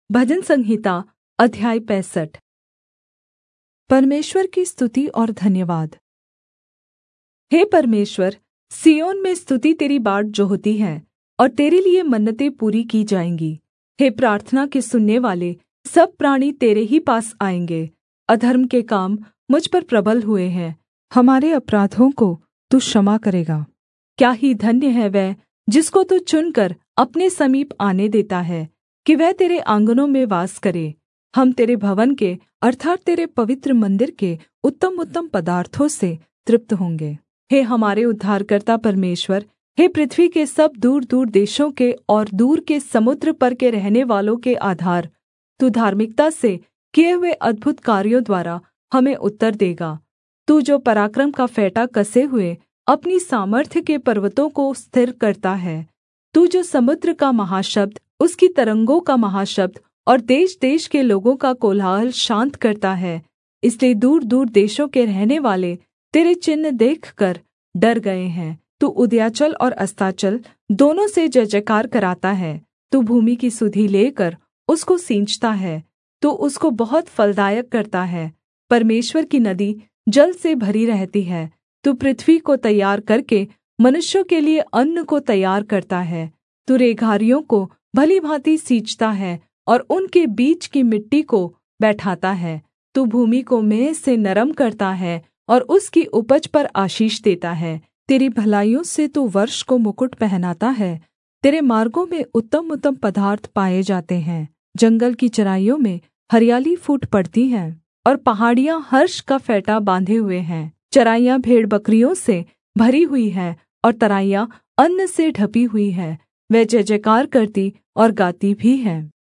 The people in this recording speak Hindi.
भजन संहिता अध्याय 65। परमेश्वर की स्तुति और धन्यवाद। हे परमेश्वर, सिय्योन में स्तुति तेरी बाट जोहती है और तेरे लिये मन्नतें पूरी की जाएँगी। हे प्रार्थना के सुननेवाले, सब प्राणी तेरे ही पास आएँगे। अधर्म के काम मुझ पर प्रबल हुए हैं, हमारे अपराधों को तू क्षमा करेगा। क्या ही धन्य है वह जिसको तू चुनकर अपने समीप आने देता है, कि वह तेरे आँगनों में वास करे। हम तेरे भवन के अर्थात् तेरे पवित्र मंदिर के उत्तमउत्तम पदार्थों से तृप्त होंगे। हे हमारे उद्धारकर्ता परमेश्वर, हे पृथ्वी के सब दूरदूर देशों के और दूर के समुद्र पर के रहनेवालों के आधार, तू धार्मिकता से किए हुए अद्भुत कार्यों द्वारा हमें उत्तर देगा। तू जो पराक्रम का फेंटा कसे हुए अपनी सामर्थ्य के पर्वतों को स्थिर करता है, तू जो समुद्र का महाशब्द, उसकी तरंगों का महाशब्द और देशदेश के लोगों का कोलाहल शान्त करता है, इसलिए दूरदूर देशों के रहनेवाले तेरे चिन्ह देखकर डर गए हैं। तू उदयाचल और अस्ताचल दोनों से जय जयकार कराता है। तू भूमि की सुधि लेकर उसको सींचता है, तू उसको बहुत फलदायक करता है। परमेश्वर की नदी जल से भरी रहती है। तू पृथ्वी को तैयार करके मनुष्यों के लिए अन्न को तैयार करता है। तू रेघारियों को भली भाँति सींचता है और उनके बीच की मिट्टी को बैठाता है। तू भूमि को मेंह से नरम करता है और उसकी उपज पर आशीष देता है। तेरी भलाइयों से तू वर्ष को मुकुट पहनाता है। तेरे मार्गों में उत्तम-उत्तम पदार्थ पाए जाते हैं। जंगल की चराइयों में हरियाली फूट पड़ती है और पहाड़ियाँ हर्ष का फेंटा बाँधे हुए हैं। चराइयाँ भेड़बकरियों से भरी हुई है और तराइयाँ अन्न से ढपी हुई है। वह जय जयकार करती और गाती भी है।